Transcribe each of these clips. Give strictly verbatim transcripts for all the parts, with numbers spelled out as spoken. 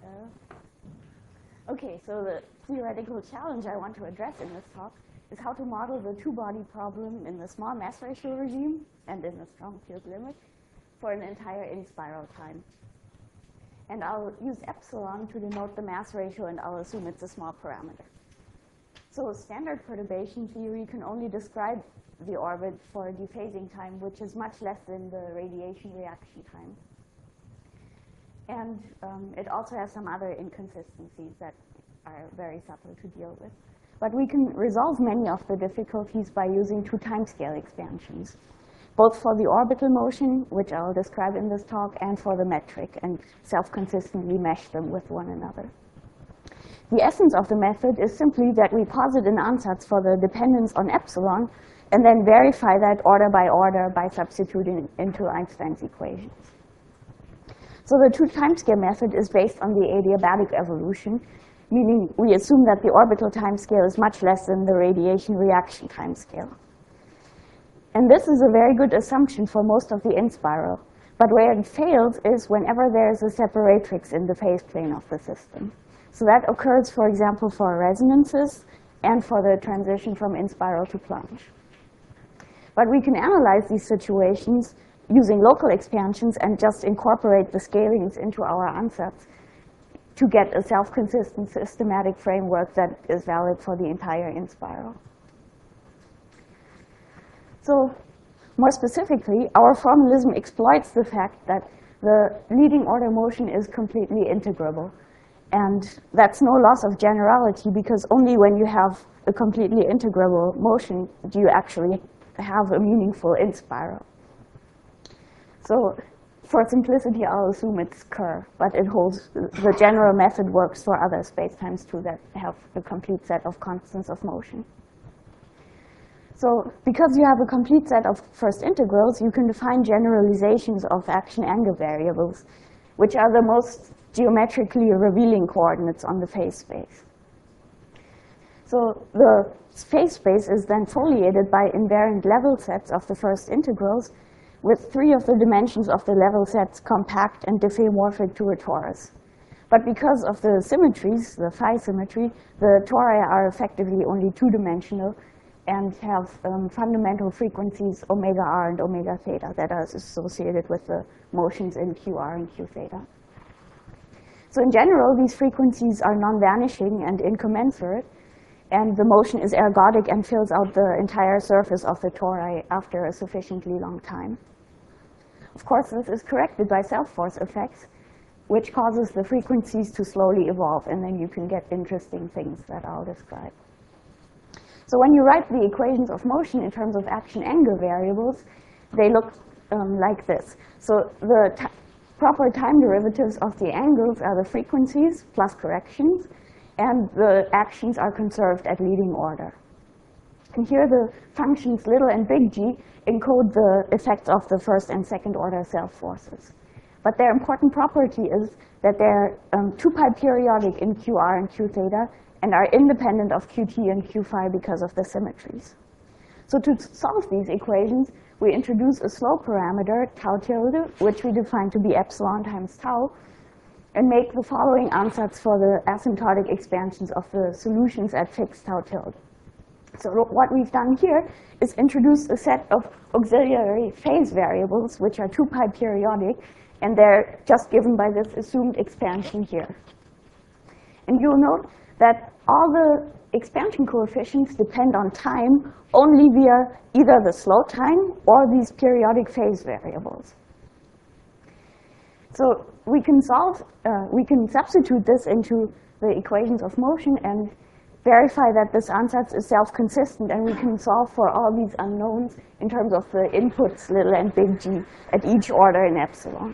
Okay, so the theoretical challenge I want to address in this talk is how to model the two-body problem in the small mass ratio regime and in the strong field limit for an entire in-spiral time. And I'll use epsilon to denote the mass ratio, and I'll assume it's a small parameter. So standard perturbation theory can only describe the orbit for dephasing time, which is much less than the radiation reaction time. And um, it also has some other inconsistencies that are very subtle to deal with. But we can resolve many of the difficulties by using two timescale expansions, both for the orbital motion, which I'll describe in this talk, and for the metric, and self-consistently mesh them with one another. The essence of the method is simply that we posit an ansatz for the dependence on epsilon, and then verify that order by order by substituting into Einstein's equations. So the two timescale method is based on the adiabatic evolution, meaning we assume that the orbital timescale is much less than the radiation reaction timescale. And this is a very good assumption for most of the in-spiral. But where it fails is whenever there is a separatrix in the phase plane of the system. So that occurs, for example, for resonances and for the transition from in-spiral to plunge. But we can analyze these situations using local expansions and just incorporate the scalings into our ansatz to get a self-consistent systematic framework that is valid for the entire in-spiral. So more specifically, our formalism exploits the fact that the leading order motion is completely integrable. And that's no loss of generality, because only when you have a completely integrable motion do you actually have a meaningful in-spiral. So for simplicity, I'll assume it's Kerr, but it holds, the general method works for other spacetimes too that have a complete set of constants of motion. So because you have a complete set of first integrals, you can define generalizations of action angle variables, which are the most geometrically revealing coordinates on the phase space. So the phase space is then foliated by invariant level sets of the first integrals, with three of the dimensions of the level sets compact and diffeomorphic to a torus. But because of the symmetries, the phi symmetry, the tori are effectively only two-dimensional and have um, fundamental frequencies omega r and omega theta that are associated with the motions in Q R and Q theta. So in general, these frequencies are non-vanishing and incommensurate, and the motion is ergodic and fills out the entire surface of the tori after a sufficiently long time. Of course, this is corrected by self-force effects, which causes the frequencies to slowly evolve, and then you can get interesting things that I'll describe. So when you write the equations of motion in terms of action angle variables, they look um, like this. So the proper time derivatives of the angles are the frequencies plus corrections, and the actions are conserved at leading order. And here the functions little and big g encode the effects of the first and second order self-forces. But their important property is that they're um, two pi periodic in Q R and Q theta and are independent of Q T and Q phi because of the symmetries. So to solve these equations, we introduce a slow parameter, tau tilde, which we define to be epsilon times tau, and make the following ansatz for the asymptotic expansions of the solutions at fixed tau tilde. So what we've done here is introduce a set of auxiliary phase variables, which are two pi periodic, and they're just given by this assumed expansion here. And you'll note that all the expansion coefficients depend on time only via either the slow time or these periodic phase variables. So we can solve, uh, we can substitute this into the equations of motion and verify that this ansatz is self-consistent, and we can solve for all these unknowns in terms of the inputs little and big g at each order in epsilon.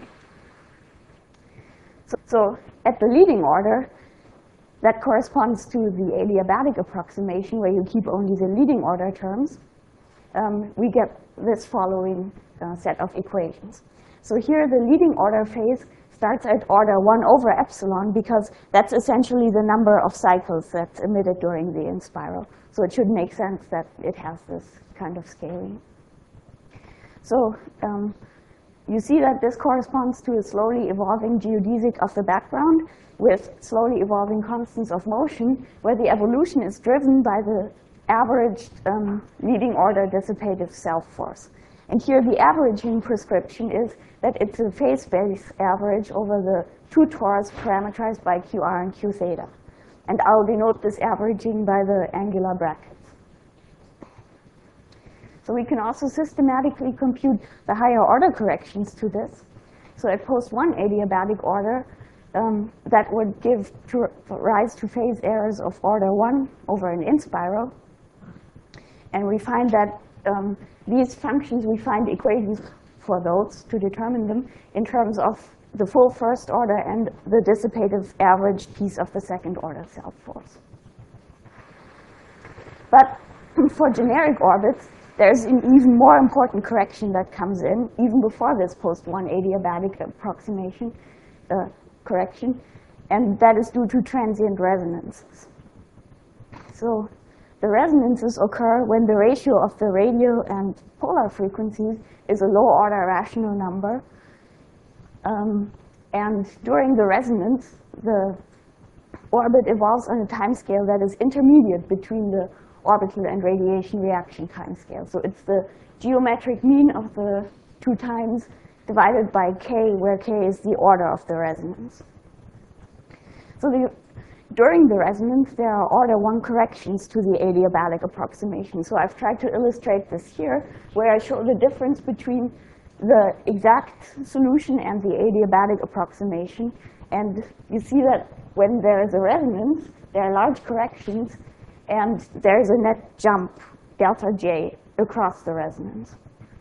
So, so at the leading order, that corresponds to the adiabatic approximation where you keep only the leading order terms. Um, we get this following uh, set of equations. So here the leading order phase starts at order one over epsilon, because that's essentially the number of cycles that's emitted during the in-spiral. So it should make sense that it has this kind of scaling. So um, you see that this corresponds to a slowly evolving geodesic of the background with slowly evolving constants of motion, where the evolution is driven by the averaged um, leading order dissipative self force. And here the averaging prescription is that it's a phase space average over the two torus parameterized by Q R and Q theta. And I'll denote this averaging by the angular brackets. So we can also systematically compute the higher order corrections to this. So at post one adiabatic order, um, that would give to rise to phase errors of order one over an inspiral. And we find that um, these functions, we find equations for those to determine them in terms of the full first order and the dissipative average piece of the second order self force. But for generic orbits, there's an even more important correction that comes in, even before this post one adiabatic approximation uh, correction, and that is due to transient resonances. So the resonances occur when the ratio of the radial and polar frequencies is a low-order rational number. Um, and during the resonance, the orbit evolves on a timescale that is intermediate between the orbital and radiation reaction timescale. So it's the geometric mean of the two times divided by k, where k is the order of the resonance. So the, during the resonance, there are order one corrections to the adiabatic approximation. So I've tried to illustrate this here, where I show the difference between the exact solution and the adiabatic approximation. And you see that when there is a resonance, there are large corrections, and there is a net jump, delta J, across the resonance.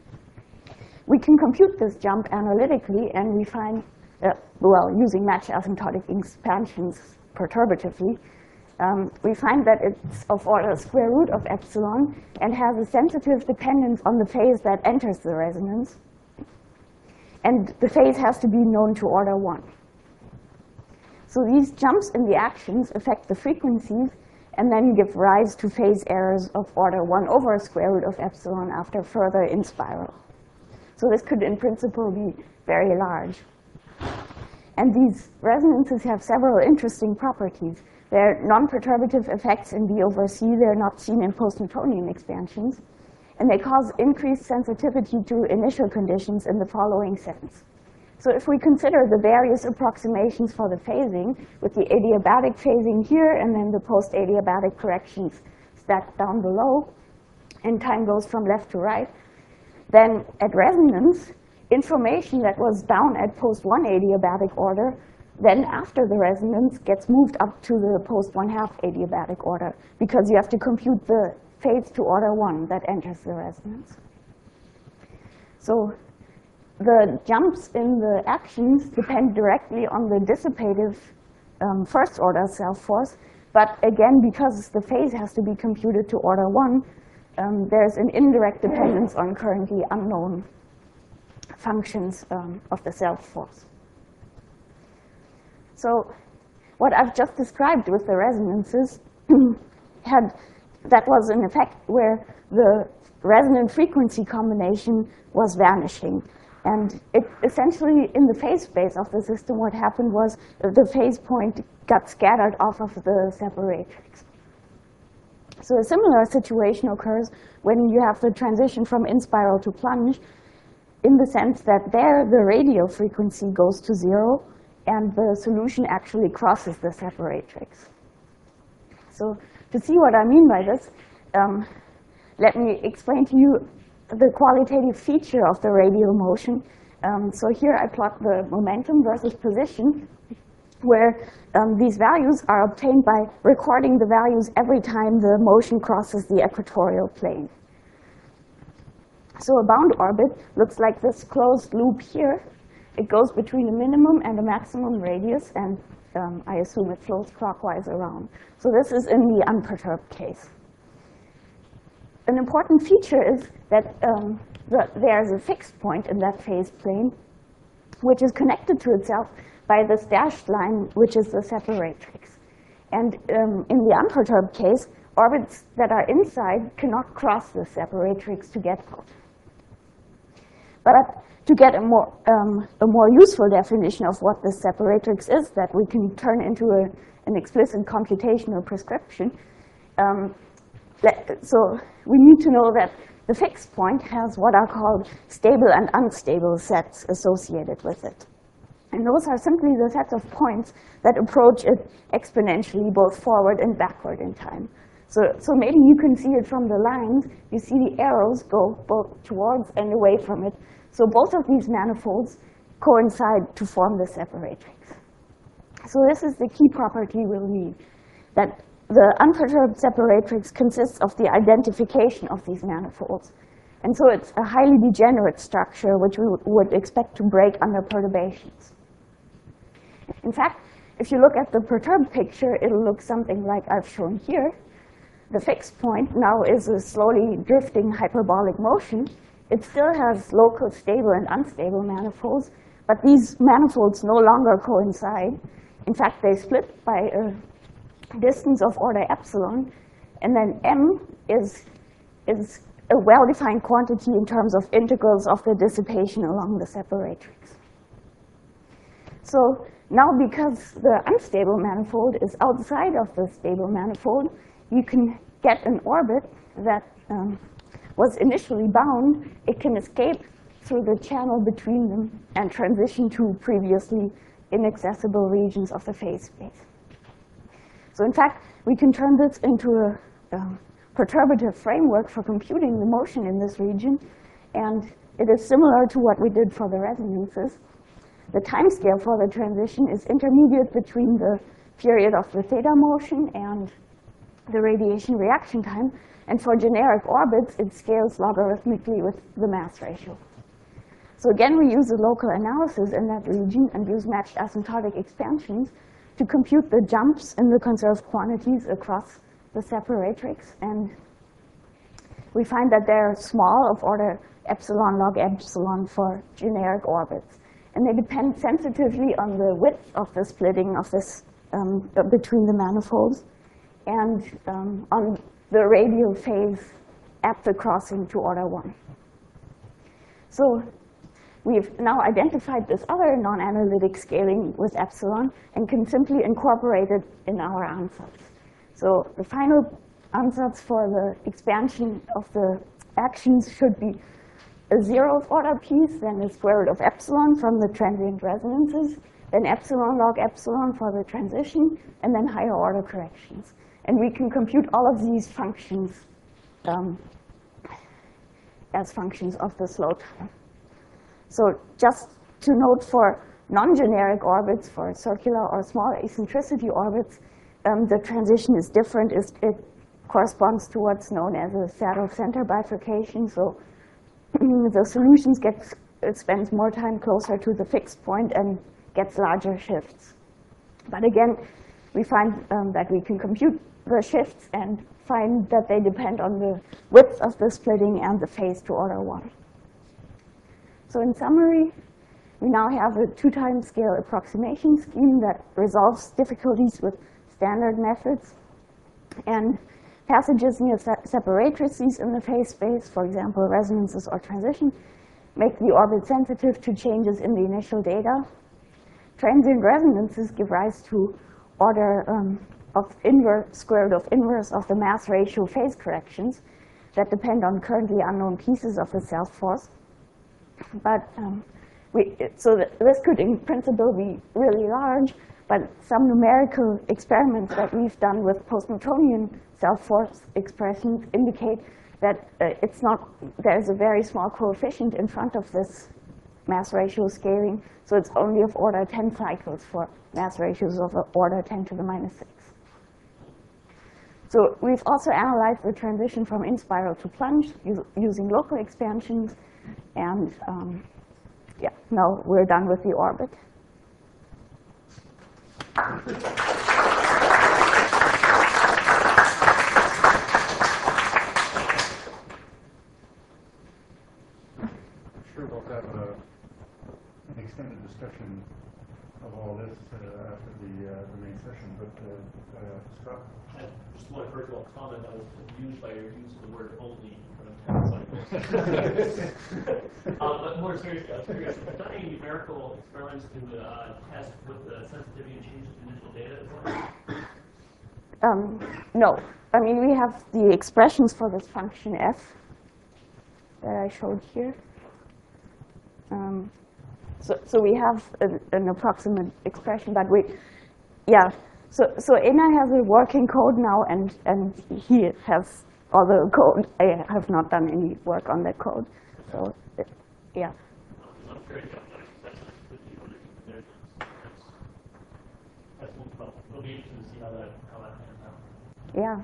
We can compute this jump analytically, and we find, uh, well, using match asymptotic expansions perturbatively, um, we find that it's of order square root of epsilon and has a sensitive dependence on the phase that enters the resonance. And the phase has to be known to order one. So these jumps in the actions affect the frequencies and then give rise to phase errors of order one over square root of epsilon after further in spiral. So this could, in principle, be very large. And these resonances have several interesting properties. They're non-perturbative effects in B over C. They're not seen in post-Newtonian expansions. And they cause increased sensitivity to initial conditions in the following sense. So if we consider the various approximations for the phasing, with the adiabatic phasing here and then the post-adiabatic corrections stacked down below, and time goes from left to right, then at resonance, information that was down at post one adiabatic order, then after the resonance gets moved up to the post one half adiabatic order, because you have to compute the phase to order one that enters the resonance. So the jumps in the actions depend directly on the dissipative um, first order self force, but again, because the phase has to be computed to order one, um, there's an indirect dependence on currently unknown functions um, of the self force. So what I've just described with the resonances had, that was an effect where the resonant frequency combination was vanishing. And it essentially, in the phase space of the system, what happened was the phase point got scattered off of the separatrix. So a similar situation occurs when you have the transition from in-spiral to plunge, in the sense that there the radial frequency goes to zero, and the solution actually crosses the separatrix. So to see what I mean by this, um, let me explain to you the qualitative feature of the radial motion. Um, so here I plot the momentum versus position, where um, these values are obtained by recording the values every time the motion crosses the equatorial plane. So a bound orbit looks like this closed loop here. It goes between a minimum and a maximum radius, and um, I assume it flows clockwise around. So this is in the unperturbed case. An important feature is that um, the, there's a fixed point in that phase plane, which is connected to itself by this dashed line, which is the separatrix. And um, in the unperturbed case, orbits that are inside cannot cross the separatrix to get out. But to get a more, um, a more useful definition of what this separatrix is that we can turn into a, an explicit computational prescription, um, so we need to know that the fixed point has what are called stable and unstable sets associated with it. And those are simply the sets of points that approach it exponentially, both forward and backward in time. So, so maybe you can see it from the lines. You see the arrows go both towards and away from it. So both of these manifolds coincide to form the separatrix. So this is the key property we'll need, that the unperturbed separatrix consists of the identification of these manifolds. And so it's a highly degenerate structure, which we would expect to break under perturbations. In fact, if you look at the perturbed picture, it'll look something like I've shown here. The fixed point now is a slowly drifting hyperbolic motion. It still has local stable and unstable manifolds, but these manifolds no longer coincide. In fact, they split by a distance of order epsilon, and then m is, is a well-defined quantity in terms of integrals of the dissipation along the separatrix. So now, because the unstable manifold is outside of the stable manifold, you can get an orbit that um, was initially bound. It can escape through the channel between them and transition to previously inaccessible regions of the phase space. So in fact, we can turn this into a, a perturbative framework for computing the motion in this region, and it is similar to what we did for the resonances. The timescale for the transition is intermediate between the period of the theta motion and the radiation reaction time, and for generic orbits, it scales logarithmically with the mass ratio. So again, we use a local analysis in that region and use matched asymptotic expansions to compute the jumps in the conserved quantities across the separatrix. And we find that they're small, of order epsilon log epsilon for generic orbits. And they depend sensitively on the width of the splitting of this um, between the manifolds and um, on the radial phase at the crossing to order one. So we've now identified this other non-analytic scaling with epsilon and can simply incorporate it in our ansatz. So the final ansatz for the expansion of the actions should be a zeroth order piece, then the square root of epsilon from the transient resonances, then epsilon log epsilon for the transition, and then higher order corrections. And we can compute all of these functions um, as functions of the slow time. So just to note, for non-generic orbits, for circular or small eccentricity orbits, um, the transition is different. It corresponds to what's known as a saddle-center bifurcation. So the solutions get, it spends more time closer to the fixed point and gets larger shifts. But again, we find um, that we can compute the shifts and find that they depend on the width of the splitting and the phase to order one. So in summary, we now have a two-time scale approximation scheme that resolves difficulties with standard methods. And passages near separatrices in the phase space, for example, resonances or transition, make the orbit sensitive to changes in the initial data. Transient resonances give rise to order um, of inverse, square root of inverse of the mass ratio phase corrections that depend on currently unknown pieces of the self-force. But um, we, so th this could, in principle, be really large. But some numerical experiments that we've done with post-Newtonian self-force expressions indicate that uh, it's not, there's a very small coefficient in front of this mass ratio scaling. So it's only of order ten cycles for mass ratios of order ten to the minus six. So we've also analyzed the transition from in-spiral to plunge using local expansions. And um, yeah, now we're done with the orbit. Sure we'll have uh, an extended discussion of all this uh, after the, uh, the main session. but uh, uh, Scott? I just want to first of all comment, I was confused by your use of the word only for ten cycles. uh, but more seriously, I was curious, have you done any numerical experiments to uh, test with the sensitivity and change of initial data as well? Um, no. I mean, we have the expressions for this function f that I showed here. Um, so, so we have an, an approximate expression, but we, yeah. So, so Einar has a working code now, and and he has other code. I have not done any work on that code. So, it, yeah. I'm curious about that. That's, that's, that's, it'll be interesting to see how that how that pans out. Yeah.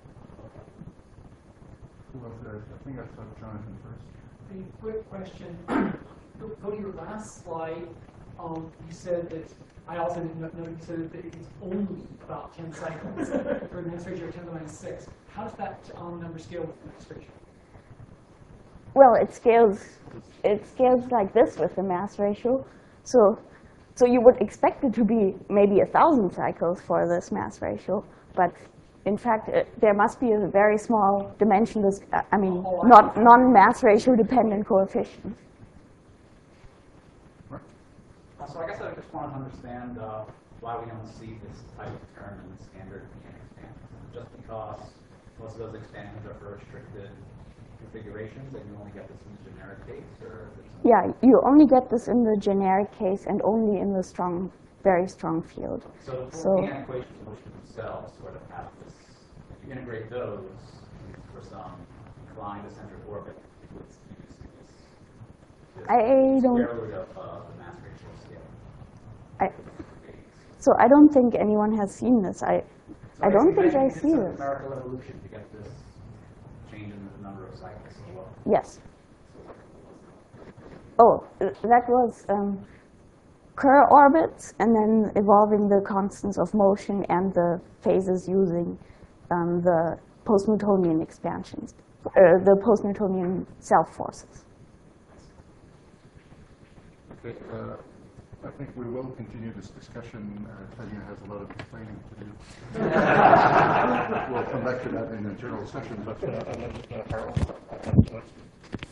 Who else there? I think I saw Jonathan first. A quick question. Go go to your last slide. Um, you said that, I also didn't know, you said that it's only about ten cycles for a mass ratio of ten to the minus six. How does that um, number scale with the mass ratio? Well, it scales. It scales like this with the mass ratio. So, so you would expect it to be maybe a thousand cycles for this mass ratio, but in fact, uh, there must be a very small dimensionless, uh, I mean, Oh, not non-mass ratio dependent coefficient. Uh, so I guess I just want to understand uh, why we don't see this type of term in the standard Peano expansions. Just because most of those expansions are for restricted configurations, and you only get this in the generic case, or is it something? Yeah, you only get this in the generic case and only in the strong, very strong field. So the So- Peano equations, motion themselves, sort of have this. If you integrate those for some inclined eccentric orbit, you would use this, this I don't- square root of uh, the mass ratio scale. I, so I don't think anyone has seen this. I, I don't think I see this. this. Numerical evolution to get this change in the number of cycles as well. Yes. Oh, th- that was um, Kerr orbits, and then evolving the constants of motion and the phases using um, the post-Newtonian expansions, uh, the post-Newtonian self forces. Okay, uh, I think we will continue this discussion. Uh, Tanya has a lot of explaining to do. We'll come back to that in a general session, but uh, I'd like to, uh, Harold.